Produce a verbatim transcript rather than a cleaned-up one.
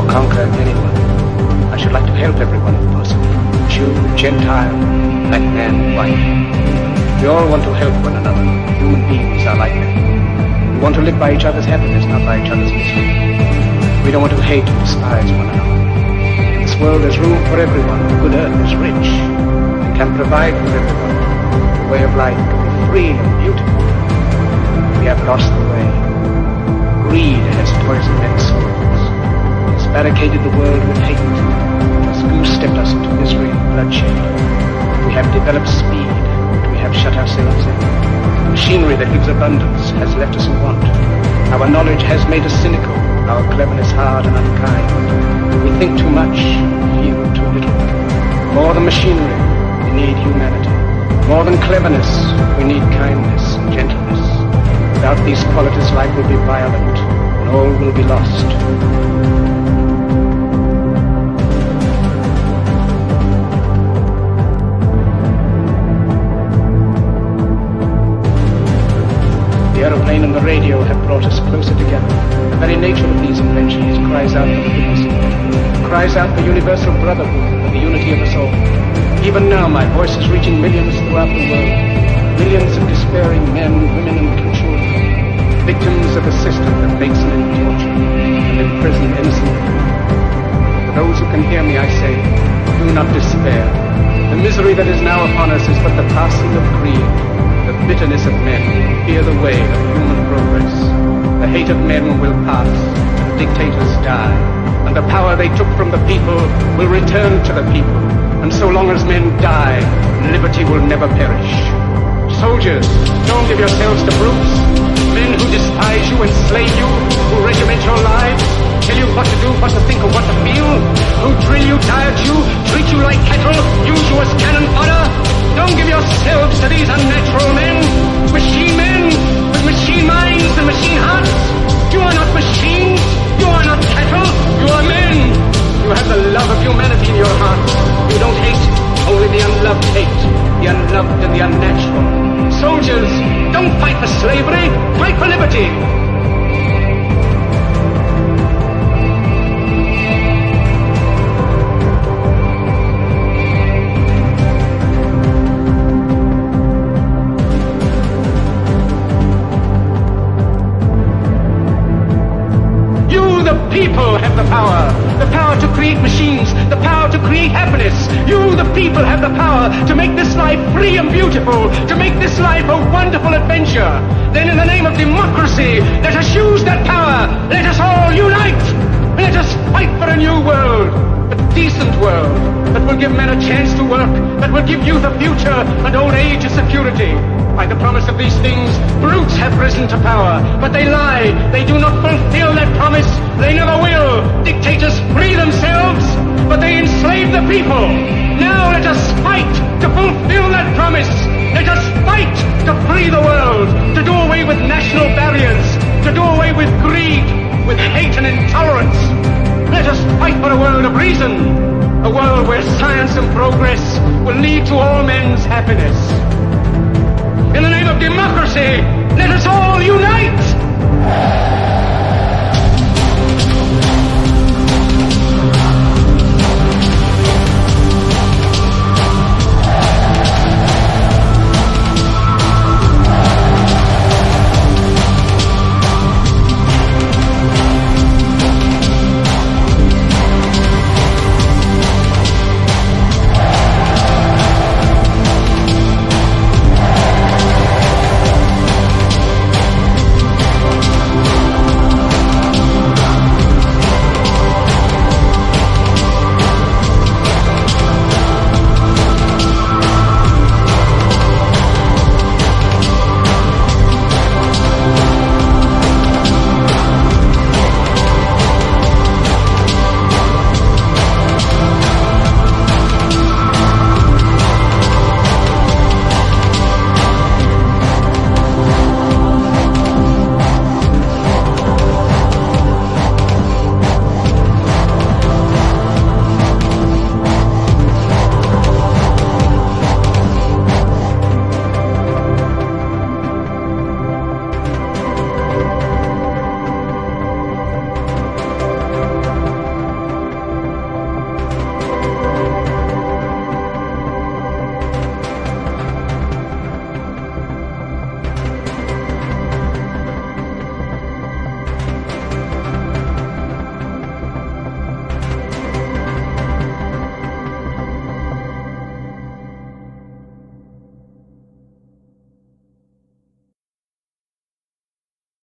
or conquer anyone. I should like to help everyone if possible. Jew, Gentile, black man, white. We all want to help one another. Human beings are like that. We want to live by each other's happiness, not by each other's misery. We don't want to hate and despise one another. In this world there's room for everyone. The good earth is rich and can provide for everyone. The way of life can be free and beautiful. We have lost the way. Greed has poisoned men's souls. It has barricaded the world with hate. It has goose-stepped us into misery and bloodshed. We have developed speed, but we have shut ourselves in. Machinery that gives abundance has left us in want. Our knowledge has made us cynical, our cleverness hard and unkind. We think too much, feel too little. More than machinery, we need humanity. More than cleverness, we need kindness and gentleness. Without these qualities, life will be violent, and all will be lost. The aeroplane and the radio have brought us closer together. The very nature of these inventions cries out for the goodness, cries out for universal brotherhood and the unity of us all. Even now, my voice is reaching millions throughout the world. Millions of despairing men, women, and little children, victims of a system that makes men torture and imprison innocent people. For those who can hear me, I say, do not despair. The misery that is now upon us is but the passing of greed. The bitterness of men fear the way of human progress. The hate of men will pass, and dictators die, and the power they took from the people will return to the people. And so long as men die, liberty will never perish. Soldiers, don't give yourselves to brutes, men who despise you, enslave you, who regiment your lives, tell you what to do, what to think, or what to feel, who drill you, diet you, treat you like cattle, use you as cannon fodder. Don't give yourselves to these unnatural men, machine men, with machine minds and machine hearts. You are not machines, you are not cattle, you are men. You have the love of humanity in your hearts. You don't hate, only the unloved hate, the unloved and the unnatural. Soldiers, don't fight for slavery, fight for liberty. People have the power, the power to create machines, the power to create happiness. You, the people, have the power to make this life free and beautiful, to make this life a wonderful adventure. Then in the name of democracy, let us use that power. Let us all unite. Let us fight for a new world, a decent world, that will give men a chance to work, that will give youth a future and old age a security. By the promise of these things, brutes have risen to power, but they lie. They do not fulfill that promise. They never will. Dictators free themselves, but they enslave the people. Now let us fight to fulfill that promise. Let us fight to free the world, to do away with national barriers, to do away with greed, with hate and intolerance. Let us fight for a world of reason, a world where science and progress will lead to all men's happiness. In the name of democracy, let us all unite!